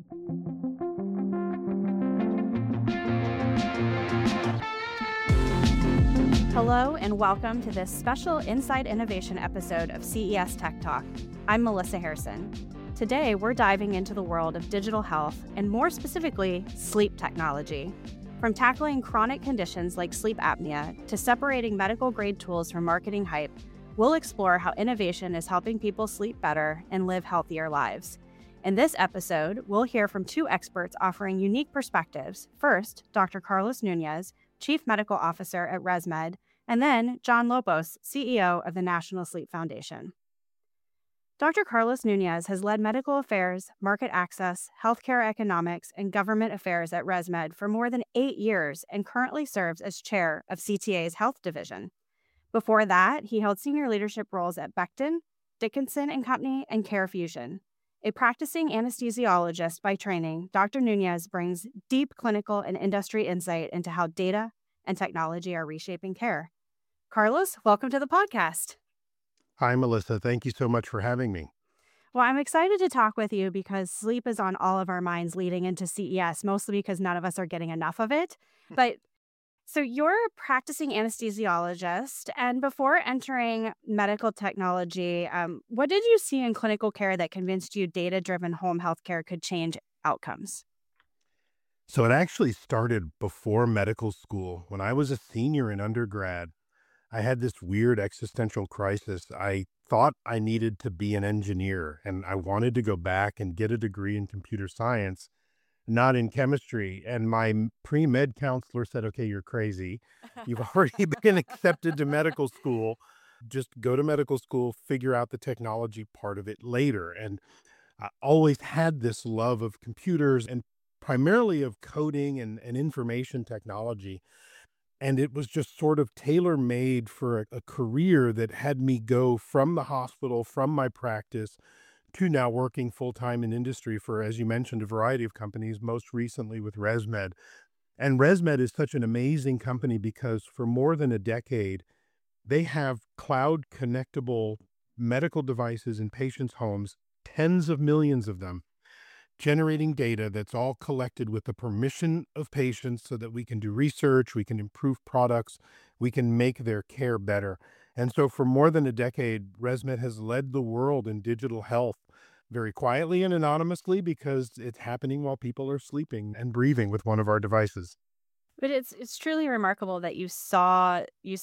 Hello and welcome to this special Inside Innovation episode of CES Tech Talk. I'm Melissa Harrison. Today, we're diving into the world of digital health and more specifically, sleep technology. From tackling chronic conditions like sleep apnea to separating medical-grade tools from marketing hype, we'll explore how innovation is helping people sleep better and live healthier lives. In this episode, we'll hear from two experts offering unique perspectives. First, Dr. Carlos Nunez, Chief Medical Officer at ResMed, and then John Lopos, CEO of the National Sleep Foundation. Dr. Carlos Nunez has led medical affairs, market access, healthcare economics, and government affairs at ResMed for more than 8 years and currently serves as chair of CTA's Health Division. Before that, he held senior leadership roles at Becton, Dickinson and Company, and CareFusion. A practicing anesthesiologist by training, Dr. Nunez brings deep clinical and industry insight into how data and technology are reshaping care. Carlos, welcome to the podcast. Hi, Melissa. Thank you so much for having me. Well, I'm excited to talk with you because sleep is on all of our minds leading into CES, mostly because none of us are getting enough of it. So you're a practicing anesthesiologist, and before entering medical technology, what did you see in clinical care that convinced you data-driven home healthcare could change outcomes? So it actually started before medical school. When I was a senior in undergrad, I had this weird existential crisis. I thought I needed to be an engineer, and I wanted to go back and get a degree in computer science, not in chemistry. And my pre-med counselor said, okay, you're crazy. You've already been accepted to medical school. Just go to medical school, figure out the technology part of it later. And I always had this love of computers and primarily of coding and information technology. And it was just sort of tailor-made for a career that had me go from the hospital, from my practice, to now working full-time in industry for, as you mentioned, a variety of companies, most recently with ResMed. And ResMed is such an amazing company because for more than a decade, they have cloud connectable medical devices in patients' homes, tens of millions of them, generating data that's all collected with the permission of patients so that we can do research, we can improve products, we can make their care better. And so for more than a decade, ResMed has led the world in digital health very quietly and anonymously because it's happening while people are sleeping and breathing with one of our devices. But it's truly remarkable that you saw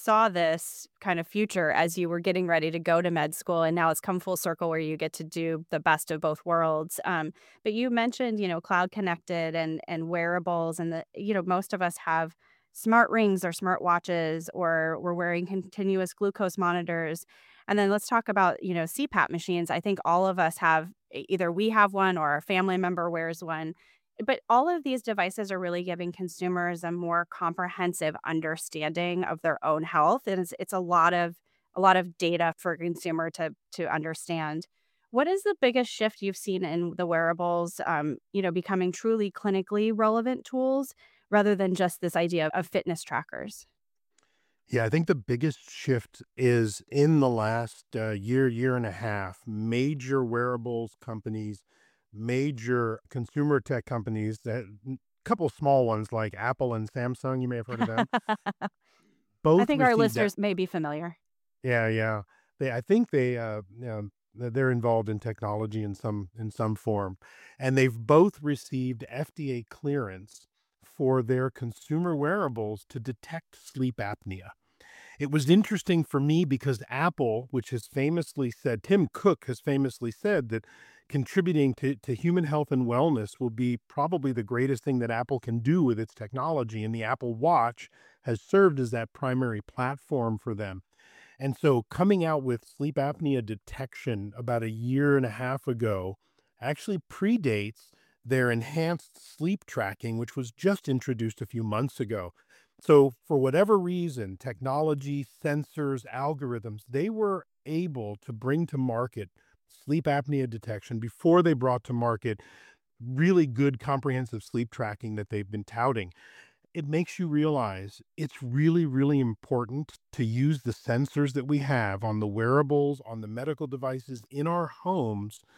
this kind of future as you were getting ready to go to med school, and now it's come full circle where you get to do the best of both worlds. But you mentioned, cloud connected and wearables, and most of us have smart rings or smart watches, or we're wearing continuous glucose monitors. And then let's talk about, CPAP machines. I think all of us have, either we have one or a family member wears one. But all of these devices are really giving consumers a more comprehensive understanding of their own health, and it's a lot of data for a consumer to understand. What is the biggest shift you've seen in the wearables? Becoming truly clinically relevant tools rather than just this idea of fitness trackers. Yeah, I think the biggest shift is in the last year and a half, major wearables companies, major consumer tech companies, that couple small ones like Apple and Samsung, you may have heard of them, I both think our received that. listeners may be familiar. Yeah. I think they're involved in technology in some form, and they've both received FDA clearance for their consumer wearables to detect sleep apnea. It was interesting for me because Apple, which has famously said, Tim Cook has famously said that contributing to human health and wellness will be probably the greatest thing that Apple can do with its technology. And the Apple Watch has served as that primary platform for them. And so coming out with sleep apnea detection about a year and a half ago actually predates their enhanced sleep tracking, which was just introduced a few months ago. So for whatever reason, technology, sensors, algorithms, they were able to bring to market sleep apnea detection before they brought to market really good comprehensive sleep tracking that they've been touting. It makes you realize it's really, really important to use the sensors that we have on the wearables, on the medical devices in our homes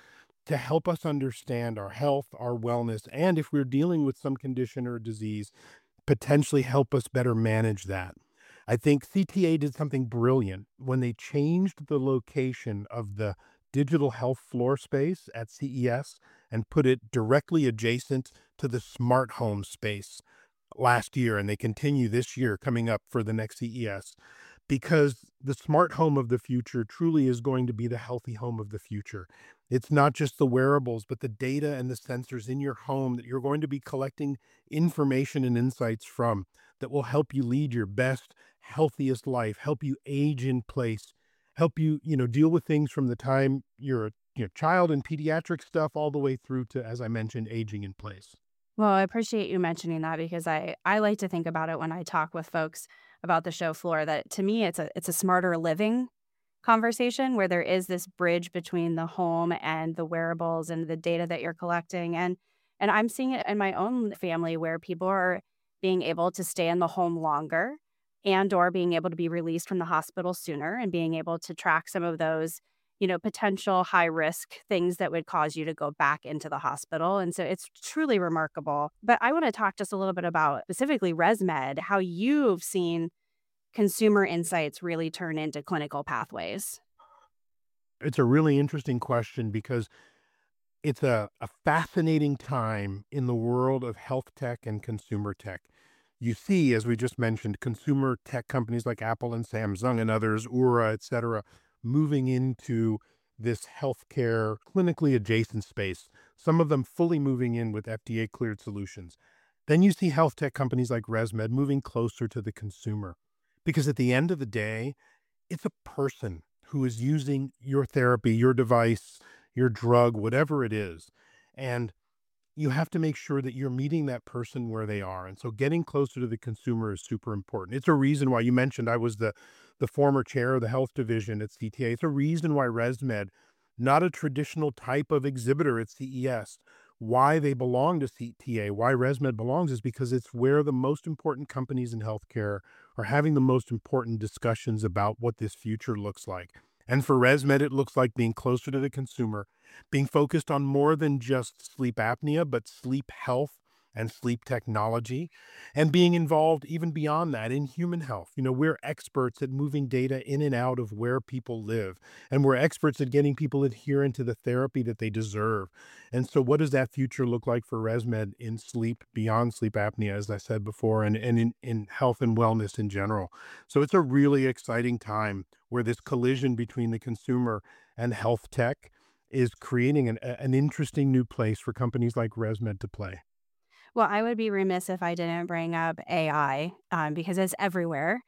to help us understand our health, our wellness, and if we're dealing with some condition or disease, potentially help us better manage that. I think CTA did something brilliant when they changed the location of the digital health floor space at CES and put it directly adjacent to the smart home space last year. And they continue this year coming up for the next CES, because the smart home of the future truly is going to be the healthy home of the future. It's not just the wearables, but the data and the sensors in your home that you're going to be collecting information and insights from that will help you lead your best, healthiest life, help you age in place, help you, deal with things from the time you're a child and pediatric stuff all the way through to, as I mentioned, aging in place. Well, I appreciate you mentioning that because I like to think about it when I talk with folks about the show floor that to me it's a smarter living conversation where there is this bridge between the home and the wearables and the data that you're collecting and I'm seeing it in my own family where people are being able to stay in the home longer and or being able to be released from the hospital sooner and being able to track some of those potential high risk things that would cause you to go back into the hospital. And so it's truly remarkable. But I want to talk just a little bit about specifically ResMed, how you've seen consumer insights really turn into clinical pathways. It's a really interesting question because it's a fascinating time in the world of health tech and consumer tech. You see, as we just mentioned, consumer tech companies like Apple and Samsung and others, Oura, et cetera, moving into this healthcare clinically adjacent space, some of them fully moving in with FDA cleared solutions. Then you see health tech companies like ResMed moving closer to the consumer. Because at the end of the day, it's a person who is using your therapy, your device, your drug, whatever it is. And you have to make sure that you're meeting that person where they are. And so getting closer to the consumer is super important. It's a reason why you mentioned I was the former chair of the health division at CTA. It's a reason why ResMed, not a traditional type of exhibitor at CES, why they belong to CTA, why ResMed belongs is because it's where the most important companies in healthcare are having the most important discussions about what this future looks like. And for ResMed, it looks like being closer to the consumer, being focused on more than just sleep apnea, but sleep health and sleep technology, and being involved even beyond that in human health. We're experts at moving data in and out of where people live, and we're experts at getting people adherent to the therapy that they deserve. And so what does that future look like for ResMed in sleep, beyond sleep apnea, as I said before, and in health and wellness in general? So it's a really exciting time where this collision between the consumer and health tech is creating an interesting new place for companies like ResMed to play. Well, I would be remiss if I didn't bring up AI because it's everywhere.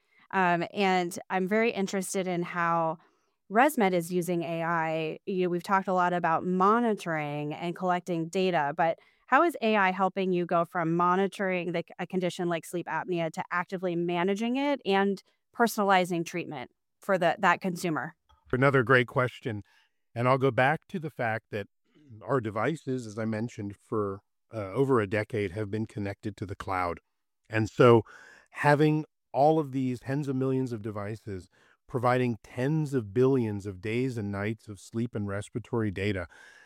And I'm very interested in how ResMed is using AI. We've talked a lot about monitoring and collecting data, but how is AI helping you go from monitoring a condition like sleep apnea to actively managing it and personalizing treatment for that consumer? Another great question. And I'll go back to the fact that our devices, as I mentioned, for over a decade have been connected to the cloud. And so having all of these tens of millions of devices providing tens of billions of days and nights of sleep and respiratory data,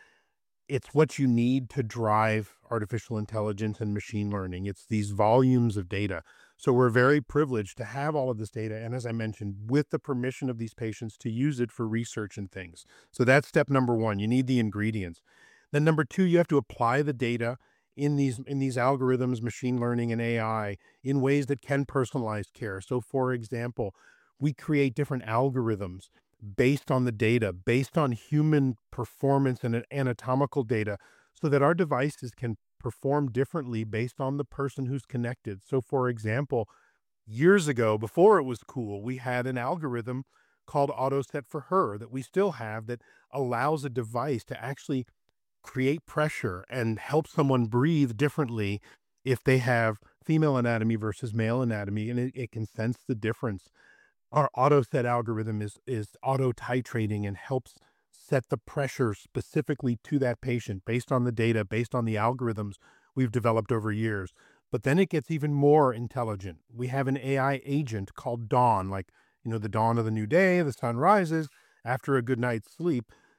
it's what you need to drive artificial intelligence and machine learning. It's these volumes of data. So we're very privileged to have all of this data. And as I mentioned, with the permission of these patients to use it for research and things. So that's step number one. You need the ingredients. Then number two, you have to apply the data in these algorithms, machine learning and AI in ways that can personalize care. So for example, we create different algorithms based on the data, based on human performance and anatomical data, so that our devices can perform differently based on the person who's connected. So, for example, years ago, before it was cool, we had an algorithm called AutoSet for Her that we still have that allows a device to actually create pressure and help someone breathe differently if they have female anatomy versus male anatomy, and it can sense the difference. Our auto set algorithm is auto titrating and helps set the pressure specifically to that patient based on the data, based on the algorithms we've developed over years. But then it gets even more intelligent. We have an AI agent called Dawn, like, the dawn of the new day, the sun rises after a good night's sleep.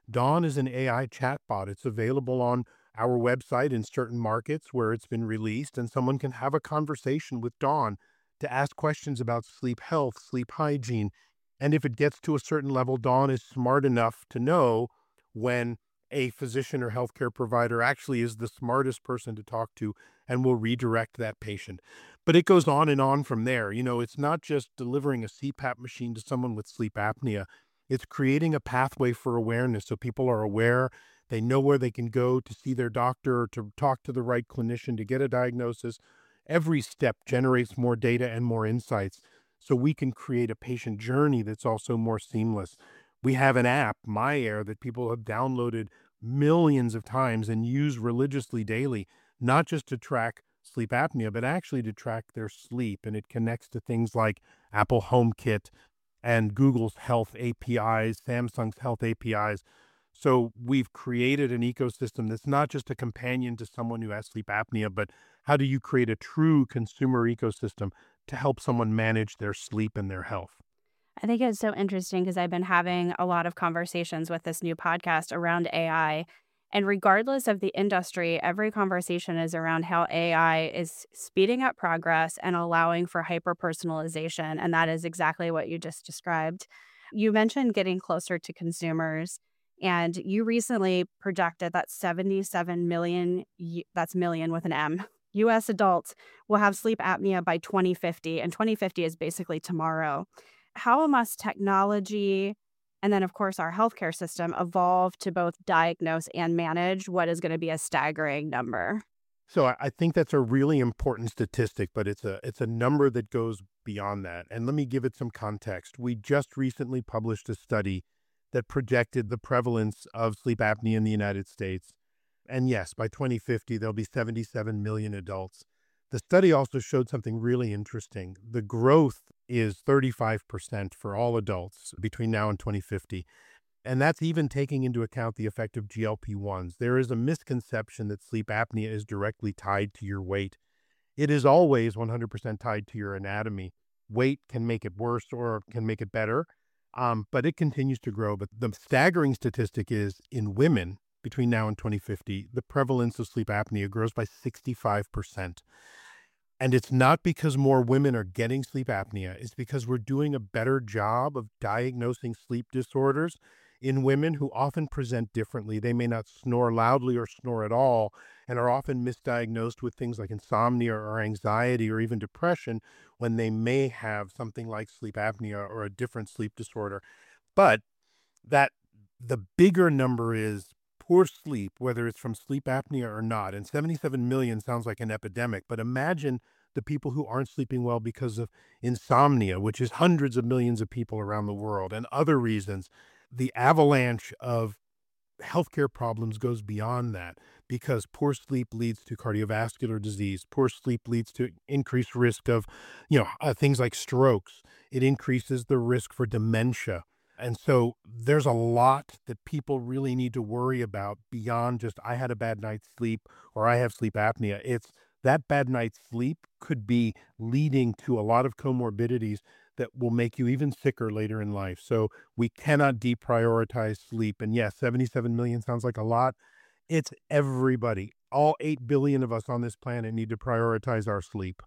Dawn is an AI chatbot. It's available on our website in certain markets where it's been released, and someone can have a conversation with Dawn to ask questions about sleep health, sleep hygiene. And if it gets to a certain level, Dawn is smart enough to know when a physician or healthcare provider actually is the smartest person to talk to and will redirect that patient. But it goes on and on from there. It's not just delivering a CPAP machine to someone with sleep apnea. It's creating a pathway for awareness so people are aware. They know where they can go to see their doctor or to talk to the right clinician to get a diagnosis. Every step generates more data and more insights so we can create a patient journey that's also more seamless. We have an app, myAir, that people have downloaded millions of times and use religiously daily, not just to track sleep apnea, but actually to track their sleep. And it connects to things like Apple HomeKit and Google's Health APIs, Samsung's Health APIs. So we've created an ecosystem that's not just a companion to someone who has sleep apnea, but how do you create a true consumer ecosystem to help someone manage their sleep and their health? I think it's so interesting because I've been having a lot of conversations with this new podcast around AI. And regardless of the industry, every conversation is around how AI is speeding up progress and allowing for hyper personalization. And that is exactly what you just described. You mentioned getting closer to consumers, and you recently projected that 77 million, that's million with an M, US adults will have sleep apnea by 2050. And 2050 is basically tomorrow. How must technology and then, of course, our healthcare system evolve to both diagnose and manage what is going to be a staggering number? So I think that's a really important statistic, but it's a number that goes beyond that. And let me give it some context. We just recently published a study that projected the prevalence of sleep apnea in the United States. And yes, by 2050, there'll be 77 million adults. The study also showed something really interesting. The growth is 35% for all adults between now and 2050. And that's even taking into account the effect of GLP-1s. There is a misconception that sleep apnea is directly tied to your weight. It is always 100% tied to your anatomy. Weight can make it worse or can make it better, but it continues to grow. But the staggering statistic is in women between now and 2050, the prevalence of sleep apnea grows by 65%. And it's not because more women are getting sleep apnea. It's because we're doing a better job of diagnosing sleep disorders in women who often present differently. They may not snore loudly or snore at all and are often misdiagnosed with things like insomnia or anxiety or even depression when they may have something like sleep apnea or a different sleep disorder. But that the bigger number is poor sleep, whether it's from sleep apnea or not. And 77 million sounds like an epidemic, but imagine the people who aren't sleeping well because of insomnia, which is hundreds of millions of people around the world, and other reasons. The avalanche of healthcare problems goes beyond that because poor sleep leads to cardiovascular disease. Poor sleep leads to increased risk of, things like strokes. It increases the risk for dementia. And so there's a lot that people really need to worry about beyond just, I had a bad night's sleep or I have sleep apnea. It's that bad night's sleep could be leading to a lot of comorbidities that will make you even sicker later in life. So we cannot deprioritize sleep. And yes, 77 million sounds like a lot. It's everybody. All 8 billion of us on this planet need to prioritize our sleep.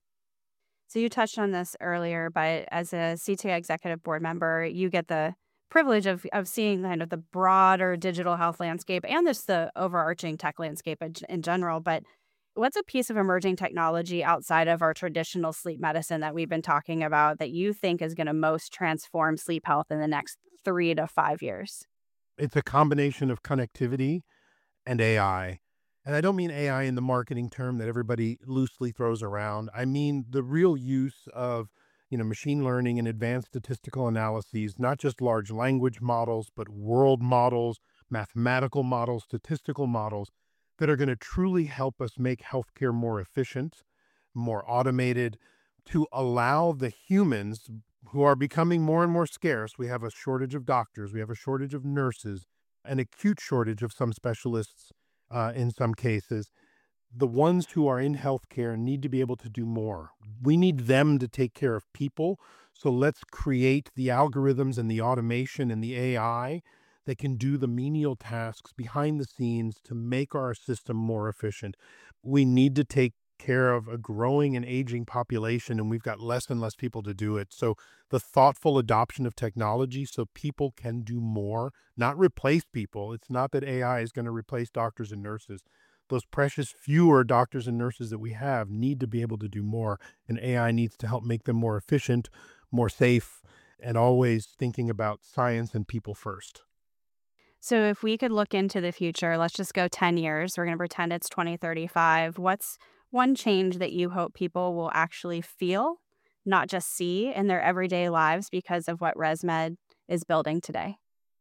So you touched on this earlier, but as a CTA executive board member, you get the privilege of seeing kind of the broader digital health landscape and just the overarching tech landscape in general. But what's a piece of emerging technology outside of our traditional sleep medicine that we've been talking about that you think is going to most transform sleep health in the next 3 to 5 years? It's a combination of connectivity and AI. And I don't mean AI in the marketing term that everybody loosely throws around. I mean the real use of, machine learning and advanced statistical analyses, not just large language models, but world models, mathematical models, statistical models that are going to truly help us make healthcare more efficient, more automated, to allow the humans who are becoming more and more scarce. We have a shortage of doctors, we have a shortage of nurses, an acute shortage of some specialists in some cases. The ones who are in healthcare need to be able to do more. We need them to take care of people. So let's create the algorithms and the automation and the AI that can do the menial tasks behind the scenes to make our system more efficient. We need to take care of a growing and aging population, and we've got less and less people to do it. So the thoughtful adoption of technology so people can do more, not replace people. It's not that AI is going to replace doctors and nurses. Those precious fewer doctors and nurses that we have need to be able to do more, and AI needs to help make them more efficient, more safe, and always thinking about science and people first. So if we could look into the future, let's just go 10 years. We're going to pretend it's 2035. What's one change that you hope people will actually feel, not just see in their everyday lives because of what ResMed is building today?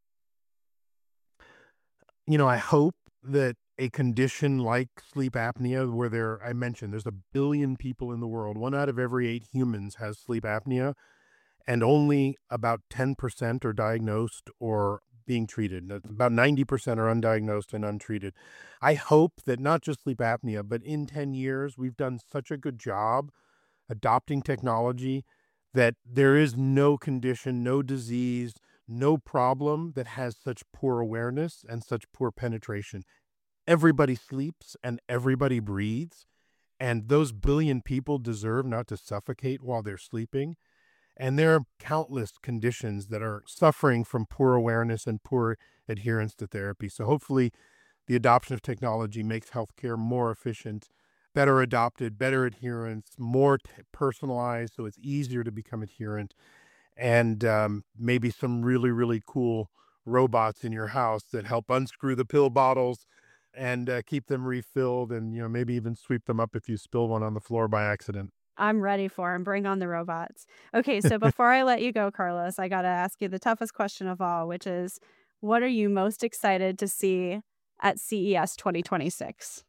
I hope that a condition like sleep apnea, where I mentioned there's 1 billion people in the world, 1 out of every 8 humans has sleep apnea, and only about 10% are diagnosed or being treated. About 90% are undiagnosed and untreated. I hope that not just sleep apnea, but in 10 years, we've done such a good job adopting technology that there is no condition, no disease, no problem that has such poor awareness and such poor penetration. Everybody sleeps and everybody breathes, and those billion people deserve not to suffocate while they're sleeping. And there are countless conditions that are suffering from poor awareness and poor adherence to therapy. So hopefully the adoption of technology makes healthcare more efficient, better adopted, better adherence, more personalized, so it's easier to become adherent, and maybe some really, really cool robots in your house that help unscrew the pill bottles and keep them refilled, and maybe even sweep them up if you spill one on the floor by accident. I'm ready for him. Bring on the robots. Okay, so before I let you go, Carlos, I got to ask you the toughest question of all, which is what are you most excited to see at CES 2026?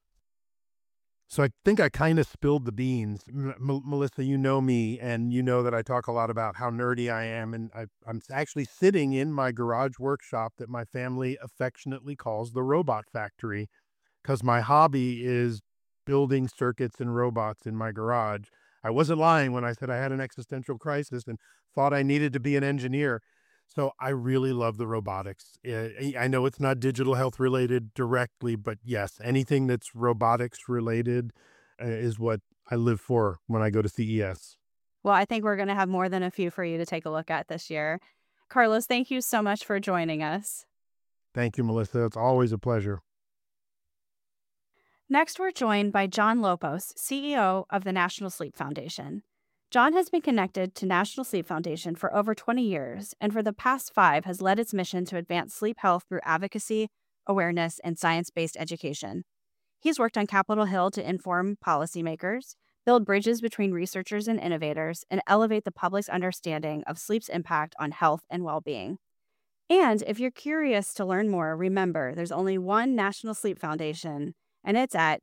So I think I kind of spilled the beans. Melissa, you know me, and you know that I talk a lot about how nerdy I am. And I'm actually sitting in my garage workshop that my family affectionately calls the Robot Factory, because my hobby is building circuits and robots in my garage. I wasn't lying when I said I had an existential crisis and thought I needed to be an engineer. So I really love the robotics. I know it's not digital health related directly, but yes, anything that's robotics related is what I live for when I go to CES. Well, I think we're going to have more than a few for you to take a look at this year. Carlos, thank you so much for joining us. Thank you, Melissa. It's always a pleasure. Next, we're joined by John Lopos, CEO of the National Sleep Foundation. John has been connected to National Sleep Foundation for over 20 years, and for the past 5 has led its mission to advance sleep health through advocacy, awareness, and science-based education. He's worked on Capitol Hill to inform policymakers, build bridges between researchers and innovators, and elevate the public's understanding of sleep's impact on health and well-being. And if you're curious to learn more, remember there's only one National Sleep Foundation, and it's at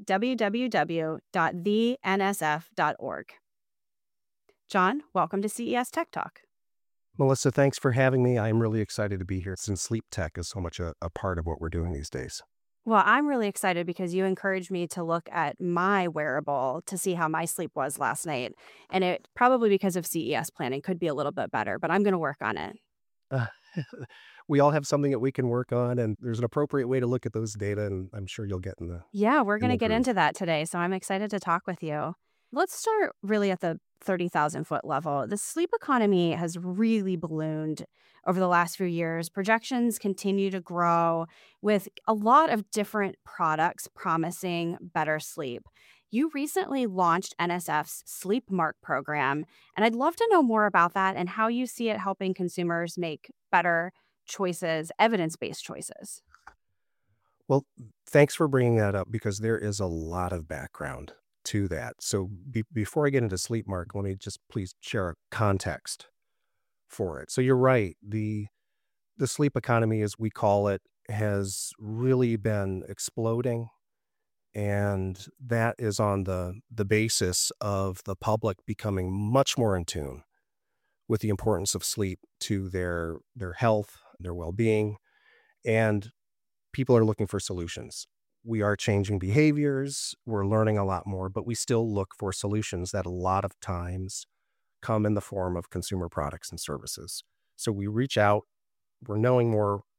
www.thensf.org. John, welcome to CES Tech Talk. Melissa, thanks for having me. I'm really excited to be here since sleep tech is so much a part of what we're doing these days. Well, I'm really excited because you encouraged me to look at my wearable to see how my sleep was last night. And it probably because of CES planning could be a little bit better, but I'm going to work on it. Uh, we all have something that we can work on, and there's an appropriate way to look at those data, and I'm sure you'll get in the Yeah, we're going to get groove. into that today. So I'm excited to talk with you. Let's start really at the 30,000 foot level. The sleep economy has really ballooned over the last few years. Projections continue to grow with a lot of different products promising better sleep. You recently launched NSF's Sleep Mark program, and I'd love to know more about that and how you see it helping consumers make better choices, evidence-based choices. Well, thanks for bringing that up because there is a lot of background to that. So before I get into Sleep Mark, let me just please share a context for it. So you're right. The sleep economy, as we call it, has really been exploding. And that is on the basis of the public becoming much more in tune with the importance of sleep to their health, their well-being, and people are looking for solutions. We are changing behaviors, we're learning a lot more, but we still look for solutions that a lot of times come in the form of consumer products and services. So we reach out, we're knowing more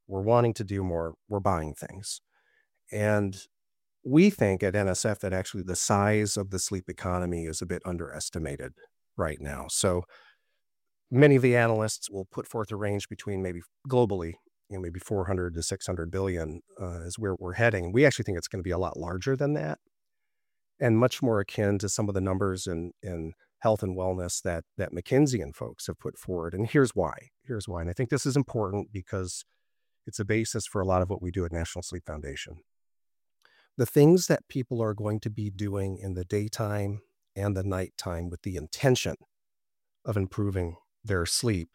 we're wanting to do more, we're buying things. And we think at NSF that actually the size of the sleep economy is a bit underestimated right now. So many of the analysts will put forth a range between maybe globally, maybe 400 to 600 billion is where we're heading. We actually think it's going to be a lot larger than that and much more akin to some of the numbers in health and wellness that McKinsey and folks have put forward. And here's why. And I think this is important because it's a basis for a lot of what we do at National Sleep Foundation. The things that people are going to be doing in the daytime and the nighttime with the intention of improving their sleep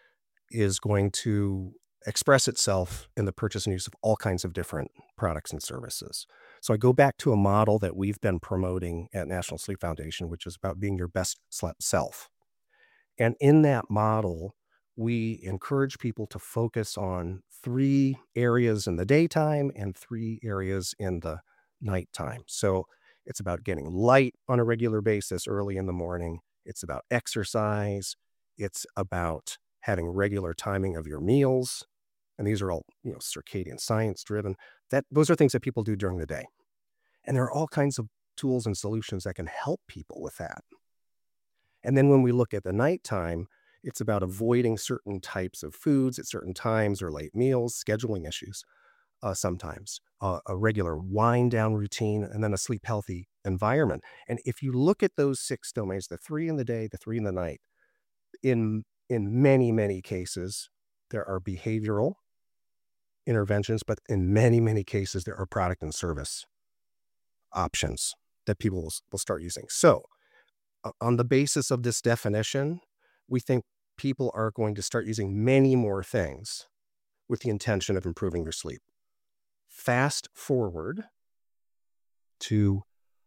is going to express itself in the purchase and use of all kinds of different products and services. So I go back to a model that we've been promoting at National Sleep Foundation, which is about being your best slept self. And in that model, we encourage people to focus on 3 areas in the daytime and 3 areas in the nighttime. So it's about getting light on a regular basis early in the morning. It's about exercise. It's about having regular timing of your meals. And these are all, circadian science driven. Those are things that people do during the day. And there are all kinds of tools and solutions that can help people with that. And then when we look at the nighttime, it's about avoiding certain types of foods at certain times or late meals, scheduling issues sometimes, a regular wind down routine, and then a sleep healthy environment. And if you look at those 6 domains, the 3 in the day, the 3 in the night, in many, many cases, there are behavioral interventions, but in many, many cases, there are product and service options that people will start using. So on the basis of this definition, we think people are going to start using many more things with the intention of improving their sleep. Fast forward to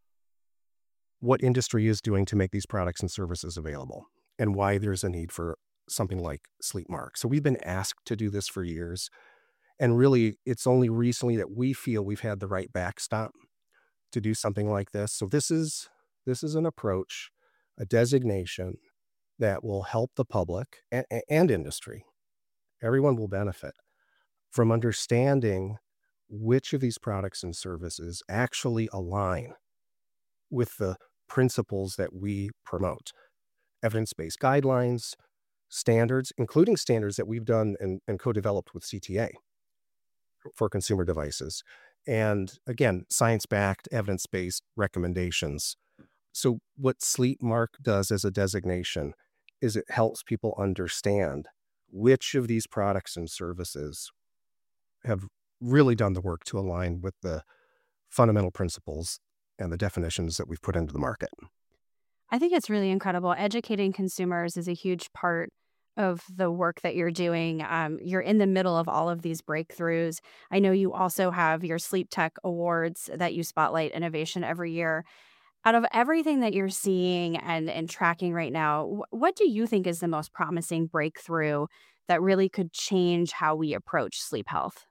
what industry is doing to make these products and services available and why there's a need for something like SleepMark. So we've been asked to do this for years. And really, it's only recently that we feel we've had the right backstop to do something like this. So this is an approach, a designation that will help the public and industry. Everyone will benefit from understanding which of these products and services actually align with the principles that we promote. Evidence-based guidelines, standards, including standards that we've done and co-developed with CTA for consumer devices. And again, science-backed, evidence-based recommendations. So what SleepMark does as a designation is it helps people understand which of these products and services have really done the work to align with the fundamental principles and the definitions that we've put into the market. I think it's really incredible. Educating consumers is a huge part of the work that you're doing. You're in the middle of all of these breakthroughs. I know you also have your Sleep Tech Awards that you spotlight innovation every year. Out of everything that you're seeing and tracking right now, what do you think is the most promising breakthrough that really could change how we approach sleep health?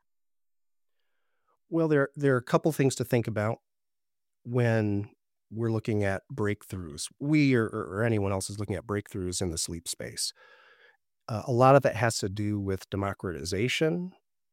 Well, there are a couple things to think about when we're looking at breakthroughs. We or anyone else is looking at breakthroughs in the sleep space. A lot of it has to do with democratization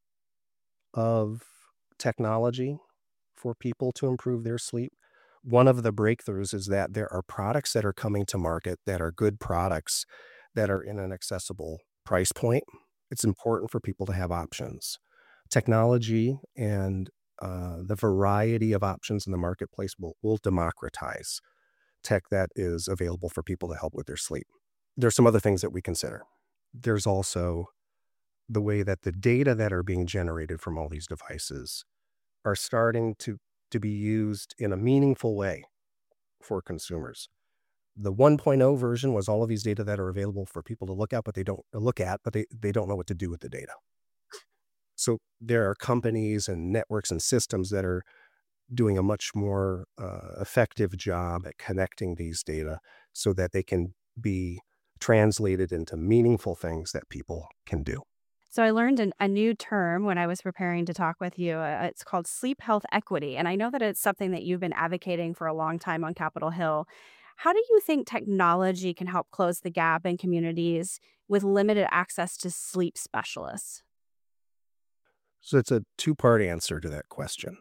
of technology for people to improve their sleep. One of the breakthroughs is that there are products that are coming to market that are good products that are in an accessible price point. It's important for people to have options. Technology and the variety of options in the marketplace will democratize tech that is available for people to help with their sleep. There's some other things that we consider. There's also the way that the data that are being generated from all these devices are starting to be used in a meaningful way for consumers. The 1.0 version was all of these data that are available for people to look at, but they don't know what to do with the data. So there are companies and networks and systems that are doing a much more effective job at connecting these data so that they can be translated into meaningful things that people can do. So I learned a new term when I was preparing to talk with you. It's called sleep health equity. And I know that it's something that you've been advocating for a long time on Capitol Hill. How do you think technology can help close the gap in communities with limited access to sleep specialists? So it's a two-part answer to that question.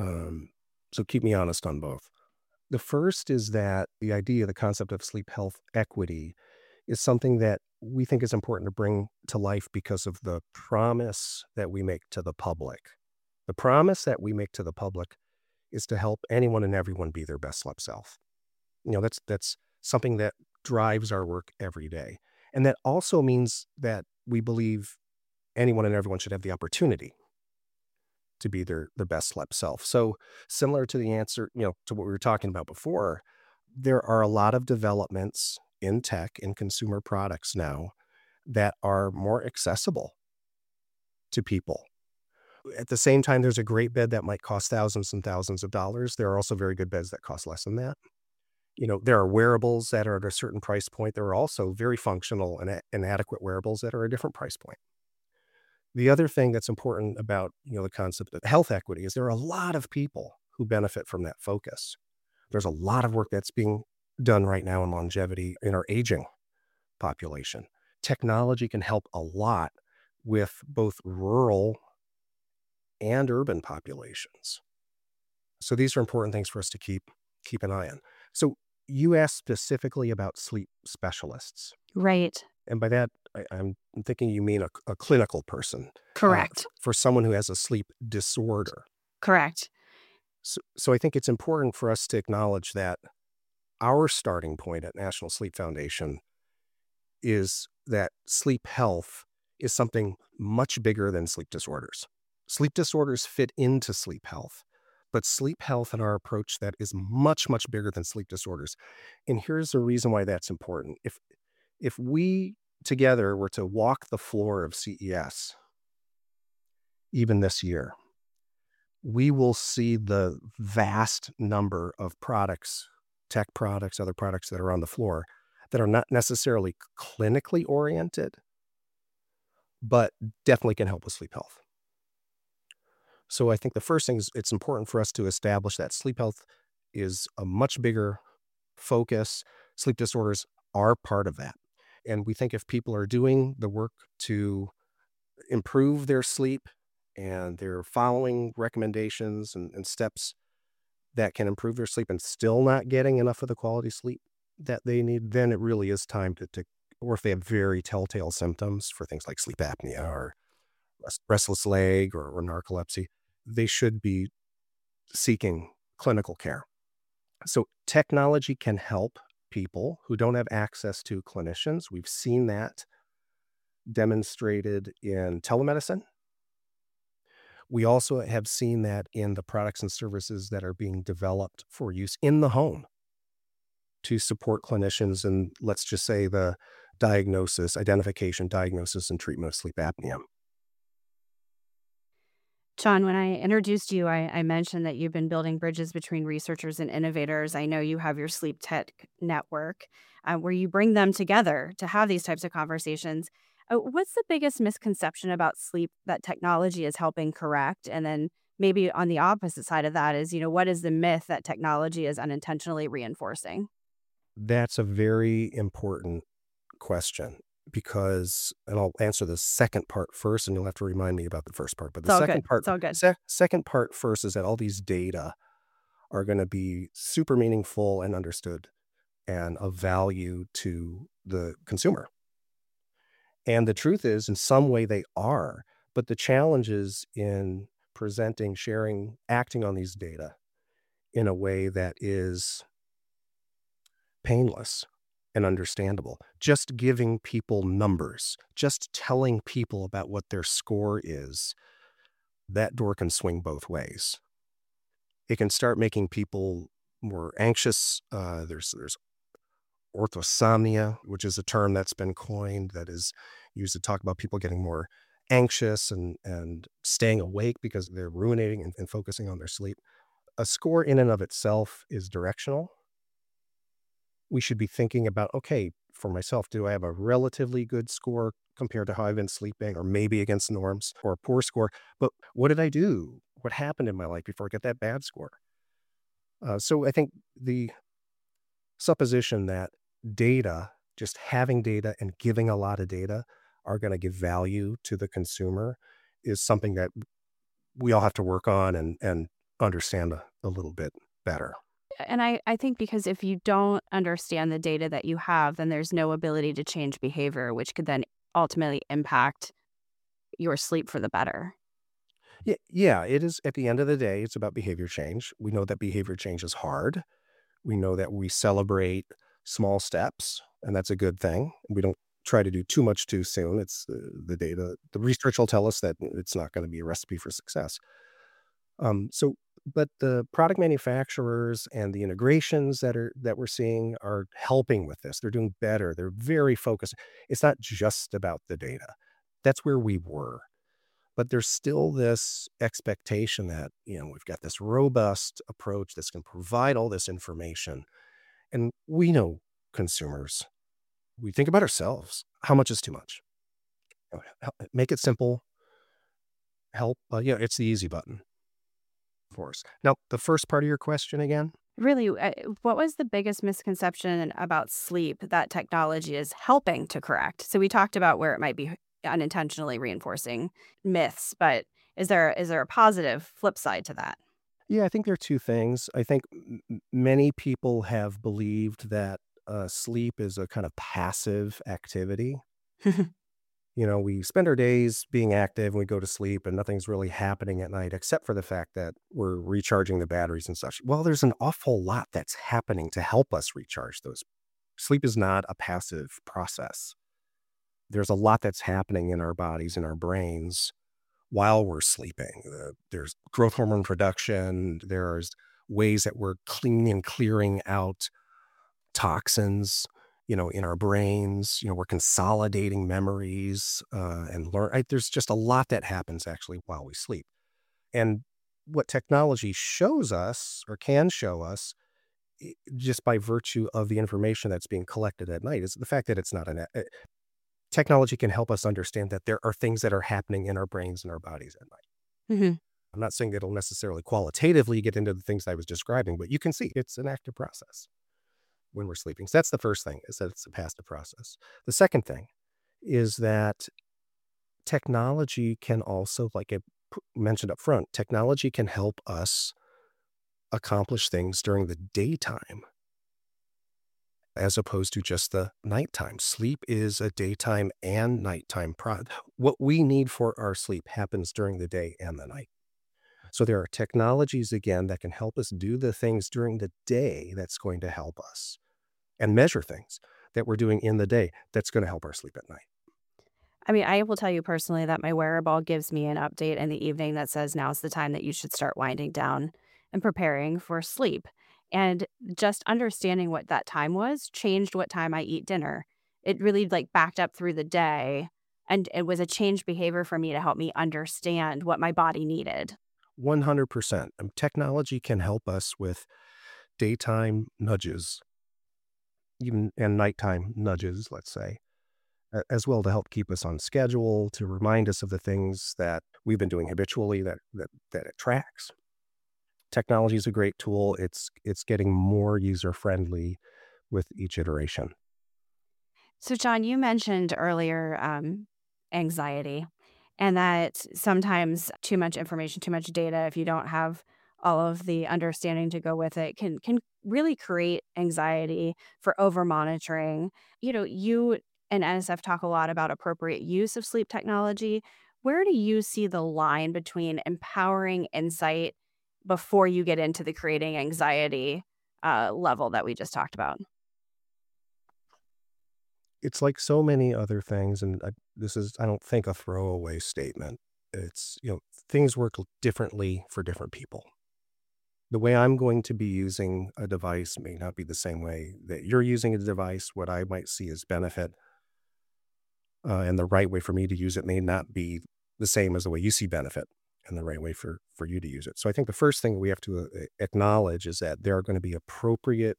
So keep me honest on both. The first is that the idea, the concept of sleep health equity is something that we think is important to bring to life because of the promise that we make to the public. The promise that we make to the public is to help anyone and everyone be their best slept self. That's something that drives our work every day. And that also means that we believe anyone and everyone should have the opportunity to be their best slept self. So similar to the answer, to what we were talking about before, there are a lot of developments in tech and consumer products now that are more accessible to people. At the same time, there's a great bed that might cost thousands and thousands of dollars. There are also very good beds that cost less than that. There are wearables that are at a certain price point. There are also very functional and adequate wearables that are a different price point. The other thing that's important about, the concept of health equity is there are a lot of people who benefit from that focus. There's a lot of work that's being done right now in longevity in our aging population. Technology can help a lot with both rural and urban populations. So these are important things for us to keep an eye on. So you asked specifically about sleep specialists. Right. And by that, I'm thinking you mean a clinical person. Correct. For someone who has a sleep disorder. Correct. So I think it's important for us to acknowledge that our starting point at National Sleep Foundation is that sleep health is something much bigger than sleep disorders. Sleep disorders fit into sleep health, but sleep health and our approach that is much, much bigger than sleep disorders. And here's the reason why that's important. If we together were to walk the floor of CES, even this year, we will see the vast number of products, tech products, other products that are on the floor that are not necessarily clinically oriented, but definitely can help with sleep health. So I think the first thing is it's important for us to establish that sleep health is a much bigger focus. Sleep disorders are part of that. And we think if people are doing the work to improve their sleep and they're following recommendations and steps that can improve their sleep and still not getting enough of the quality sleep that they need, then it really is time to or if they have very telltale symptoms for things like sleep apnea or restless leg or narcolepsy, they should be seeking clinical care. So technology can help people who don't have access to clinicians. We've seen that demonstrated in telemedicine. We also have seen that in the products and services that are being developed for use in the home to support clinicians and, let's just say, the identification, diagnosis, and treatment of sleep apnea. John, when I introduced you, I mentioned that you've been building bridges between researchers and innovators. I know you have your sleep tech network where you bring them together to have these types of conversations. What's the biggest misconception about sleep that technology is helping correct? And then maybe on the opposite side of that is, what is the myth that technology is unintentionally reinforcing? That's a very important question because, and I'll answer the second part first, and you'll have to remind me about the first part. But the second part, It's all good. Second part first is that all these data are going to be super meaningful and understood and of value to the consumer. And the truth is, in some way they are, but the challenge is in presenting, sharing, acting on these data in a way that is painless and understandable. Just giving people numbers, just telling people about what their score is, that door can swing both ways. It can start making people more anxious. There's orthosomnia, which is a term that's been coined that is used to talk about people getting more anxious and staying awake because they're ruminating and focusing on their sleep. A score in and of itself is directional. We should be thinking about, okay, for myself, do I have a relatively good score compared to how I've been sleeping, or maybe against norms, or a poor score? But what did I do? What happened in my life before I got that bad score? So I think the supposition that data, just having data and giving a lot of data are going to give value to the consumer is something that we all have to work on and understand a little bit better. And I think because if you don't understand the data that you have, then there's no ability to change behavior, which could then ultimately impact your sleep for the better. Yeah, it is. At the end of the day, it's about behavior change. We know that behavior change is hard. We know that we celebrate small steps, and that's a good thing. We don't try to do too much too soon. It's the data, the research will tell us that it's not going to be a recipe for success. But the product manufacturers and the integrations that we're seeing are helping with this. They're doing better. They're very focused. It's not just about the data. That's where we were. But there's still this expectation that, we've got this robust approach that's going to provide all this information. And we know consumers, we think about ourselves. How much is too much? Make it simple. Help. It's the easy button for us. Now, the first part of your question again? Really, what was the biggest misconception about sleep that technology is helping to correct? So we talked about where it might be unintentionally reinforcing myths, but is there a positive flip side to that? Yeah, I think there are two things. I think many people have believed that sleep is a kind of passive activity. We spend our days being active and we go to sleep and nothing's really happening at night except for the fact that we're recharging the batteries and such. Well, there's an awful lot that's happening to help us recharge those. Sleep is not a passive process. There's a lot that's happening in our bodies, in our brains while we're sleeping. There's growth hormone production. There's ways that we're clearing out toxins, in our brains. We're consolidating memories and learn. There's just a lot that happens actually while we sleep. And what technology shows us or can show us just by virtue of the information that's being collected at night is the fact that it's not technology can help us understand that there are things that are happening in our brains and our bodies at night. Hmm. I'm not saying that it'll necessarily qualitatively get into the things I was describing, but you can see it's an active process when we're sleeping. So that's the first thing, is that it's a passive process. The second thing is that technology can also, like I mentioned up front, technology can help us accomplish things during the daytime as opposed to just the nighttime. Sleep is a daytime and nighttime what we need for our sleep happens during the day and the night. So there are technologies, again, that can help us do the things during the day that's going to help us, and measure things that we're doing in the day that's going to help our sleep at night. I mean, I will tell you personally that my wearable gives me an update in the evening that says now's the time that you should start winding down and preparing for sleep. And just understanding what that time was changed what time I eat dinner. It really backed up through the day, and it was a changed behavior for me to help me understand what my body needed. 100%. Technology can help us with daytime nudges, even and nighttime nudges, let's say, as well, to help keep us on schedule, to remind us of the things that we've been doing habitually that it tracks. Technology is a great tool. It's getting more user friendly with each iteration. So, John, you mentioned earlier anxiety, and that sometimes too much information, too much data, if you don't have all of the understanding to go with it, can really create anxiety for over monitoring. You and NSF talk a lot about appropriate use of sleep technology. Where do you see the line between empowering insight before you get into the creating anxiety level that we just talked about? It's like so many other things, and this is, I don't think, a throwaway statement. It's, things work differently for different people. The way I'm going to be using a device may not be the same way that you're using a device. What I might see as benefit and the right way for me to use it may not be the same as the way you see benefit and the right way for you to use it. So I think the first thing we have to acknowledge is that there are going to be appropriate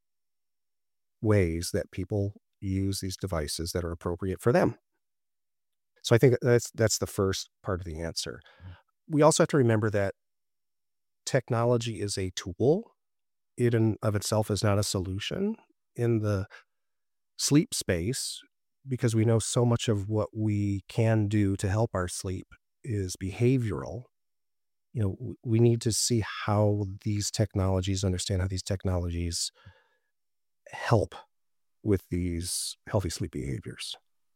ways that people use these devices that are appropriate for them. So I think that's the first part of the answer. We also have to remember that technology is a tool. It in of itself is not a solution in the sleep space, because we know so much of what we can do to help our sleep is behavioral. we need to see how these technologies, understand how these technologies help with these healthy sleep behaviors.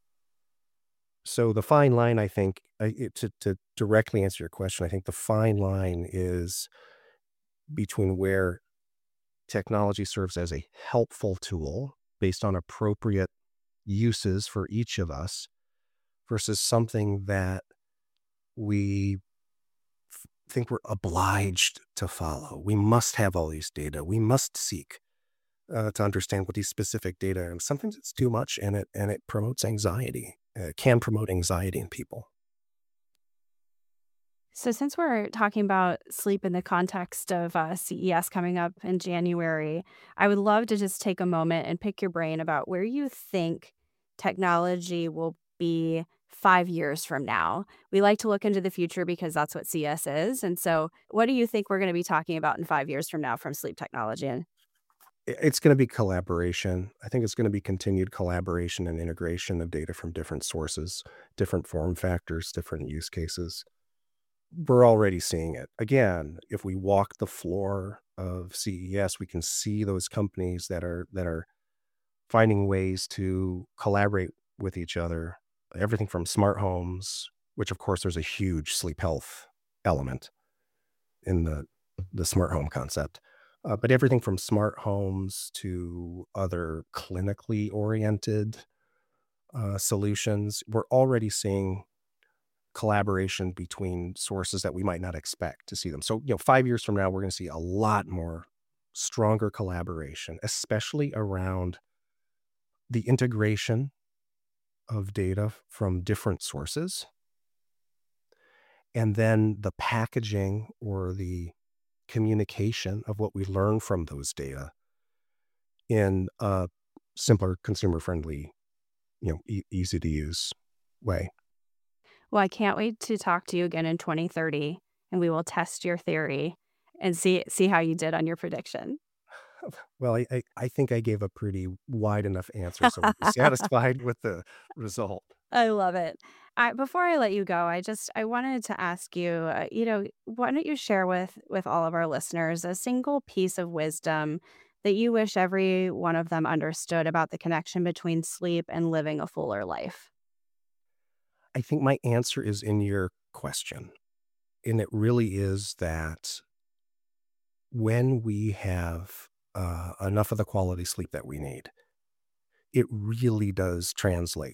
So the fine line, I think, to directly answer your question, I think the fine line is between where technology serves as a helpful tool based on appropriate uses for each of us versus something that we think we're obliged to follow. We must have all these data. We must seek to understand what these specific data are. And sometimes it's too much, and it promotes anxiety. It can promote anxiety in people. So since we're talking about sleep in the context of CES coming up in January, I would love to just take a moment and pick your brain about where you think technology will be 5 years from now. We like to look into the future because that's what CES is. And so what do you think we're going to be talking about in 5 years from now from sleep technology? It's going to be collaboration. I think it's going to be continued collaboration and integration of data from different sources, different form factors, different use cases. We're already seeing it. Again, if we walk the floor of CES, we can see those companies that are finding ways to collaborate with each other. Everything from smart homes, which of course there's a huge sleep health element in the smart home concept. But everything from smart homes to other clinically oriented solutions, we're already seeing collaboration between sources that we might not expect to see them. So, 5 years from now, we're going to see a lot more stronger collaboration, especially around the integration of data from different sources, and then the packaging or the communication of what we learn from those data in a simpler, consumer-friendly, easy to use way. Well, I can't wait to talk to you again in 2030, and we will test your theory and see how you did on your prediction. Well, I think I gave a pretty wide enough answer, so we're satisfied with the result. I love it. Before I let you go, I wanted to ask you, why don't you share with all of our listeners a single piece of wisdom that you wish every one of them understood about the connection between sleep and living a fuller life? I think my answer is in your question, and it really is that when we have enough of the quality sleep that we need, it really does translate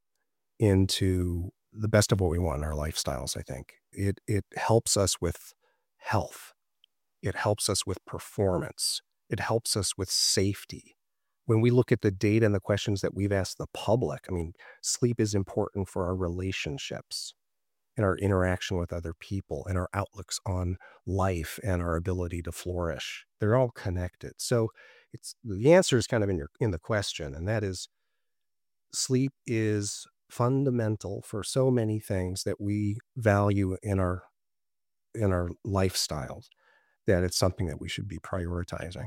into the best of what we want in our lifestyles, I think. It helps us with health. It helps us with performance. It helps us with safety. When we look at the data and the questions that we've asked the public, I mean, sleep is important for our relationships and our interaction with other people and our outlooks on life and our ability to flourish. They're all connected. So the answer is kind of in the question, and that is sleep is fundamental for so many things that we value in our lifestyles, that it's something that we should be prioritizing.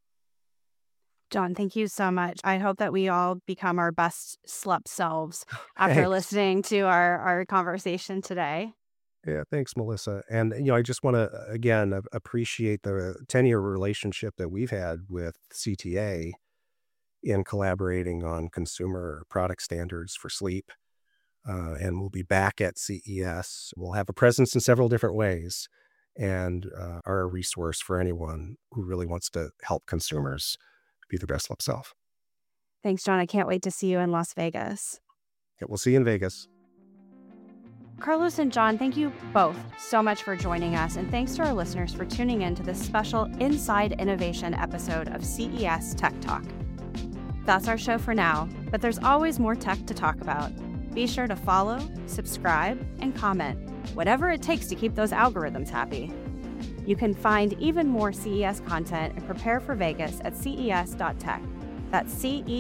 John, thank you so much. I hope that we all become our best slept selves after Thanks. listening to our conversation today. Yeah, thanks, Melissa. And I just want to again appreciate the 10-year relationship that we've had with CTA in collaborating on consumer product standards for sleep. And we'll be back at CES. We'll have a presence in several different ways, and are a resource for anyone who really wants to help consumers be their best self. Thanks, John. I can't wait to see you in Las Vegas. Yeah, we'll see you in Vegas. Carlos and John, thank you both so much for joining us, and thanks to our listeners for tuning in to this special Inside Innovation episode of CES Tech Talk. That's our show for now, but there's always more tech to talk about. Be sure to follow, subscribe, and comment, whatever it takes to keep those algorithms happy. You can find even more CES content and prepare for Vegas at ces.tech. That's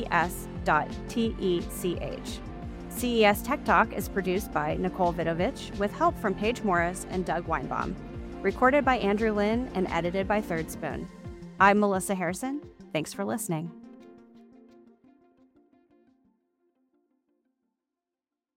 ces.tech. CES Tech Talk is produced by Nicole Vidovich with help from Paige Morris and Doug Weinbaum. Recorded by Andrew Lynn and edited by Third Spoon. I'm Melissa Harrison. Thanks for listening.